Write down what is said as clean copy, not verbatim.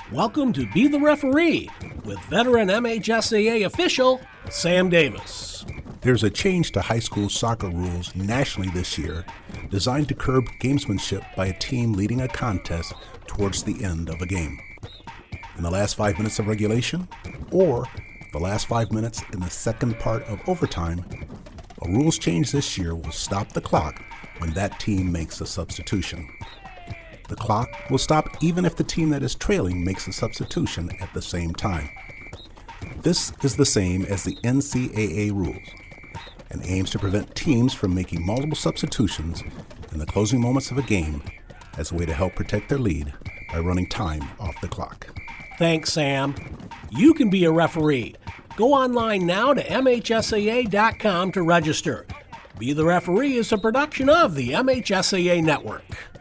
Welcome to Be the Referee with veteran MHSAA official Sam Davis. There's a change to high school soccer rules nationally this year designed to curb gamesmanship by a team leading a contest towards the end of a game. In the last 5 minutes of regulation, or the last 5 minutes in the second part of overtime, a rules change this year will stop the clock when that team makes a substitution. The clock will stop even if the team that is trailing makes a substitution at the same time. This is the same as the NCAA rules and aims to prevent teams from making multiple substitutions in the closing moments of a game as a way to help protect their lead by running time off the clock. Thanks, Sam. You can be a referee. Go online now to MHSAA.com to register. Be the Referee is a production of the MHSAA Network.